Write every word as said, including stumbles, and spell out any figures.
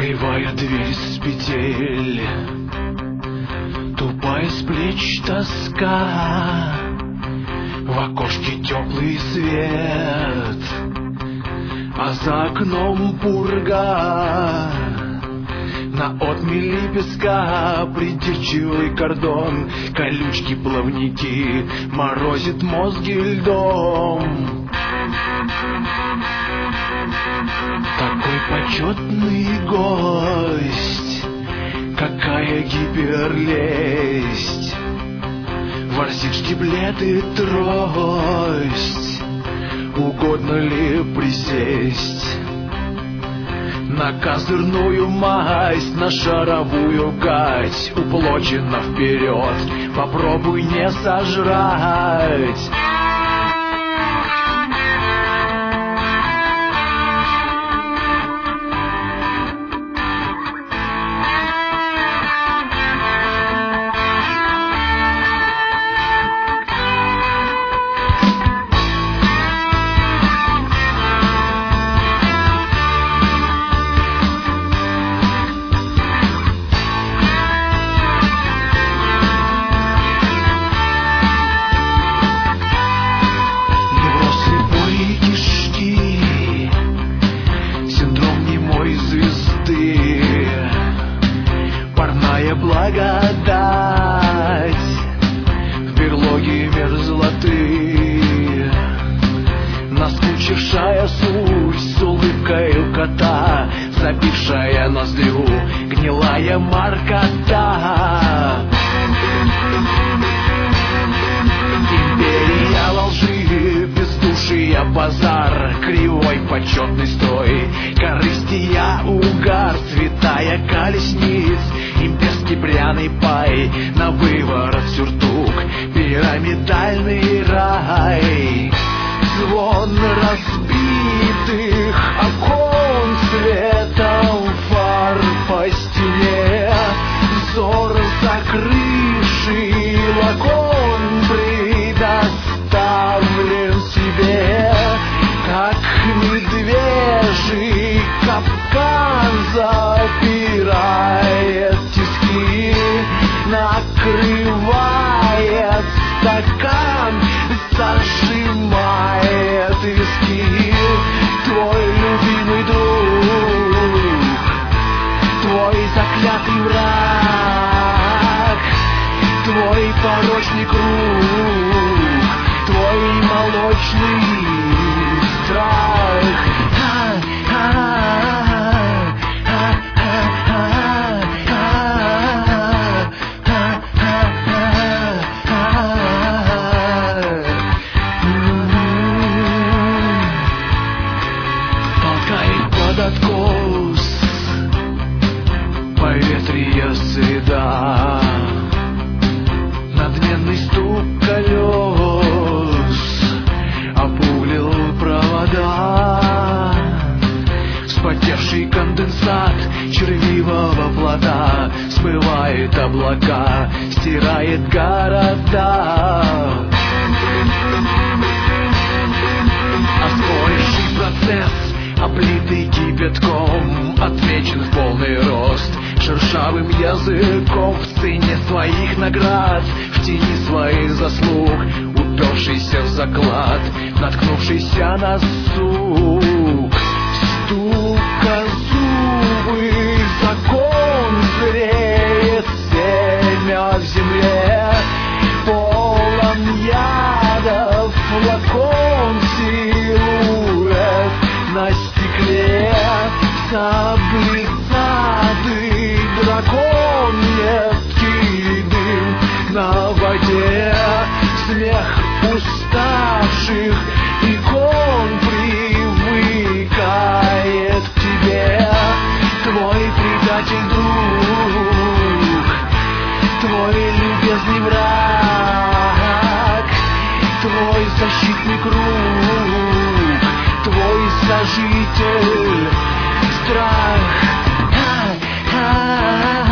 Срывая дверь с петель, тупая с плеч тоска, в окошке теплый свет, а за окном пурга. На отмели песка придирчивый кордон, колючки, плавники, морозит мозги льдом. Такой почетный гость, какая гиперлесть, ворсит штиблет и трость, угодно ли присесть на козырную масть, на шаровую гать, уплочено вперед, попробуй не сожрать. Благодать в берлоге мерзлоты, наскучившая суть с улыбкой у кота, забившая ноздрю гнилая маркота. Империя лжи, бездушия базар, кривой почетный строй, корыстия угар, святая колесниц, имперский пряный пай, на выворот сюртук, пирамидальный рай. Звон разбитых окон, светом фар по стене, взор закрывший лакон предоставлен себе, как медвежий капкан запирает тиски, накрывает стакан, зажимает виски. Твой любимый друг, твой заклятый враг, твой порочный круг, твой молочный страх. Откос, поветрие среда, надменный стук колес обуглил провода, вспотевший конденсат червивого плота смывает облака, стирает города. Оспоривший процесс, облитый кипятком, отмечен в полный рост шершавым языком, в цене своих наград, в тени своих заслуг, упершийся в заклад, наткнувшийся на сук. Стука зубы, закон зреет, семя в земле, полон ядов, флакон силуэт на стекле, саблезадый дракон, едкий дым на воде, смех уставших икон привыкает к тебе. Твой предатель друг, твой любезный враг, твой защитный круг, твой сожитель страх.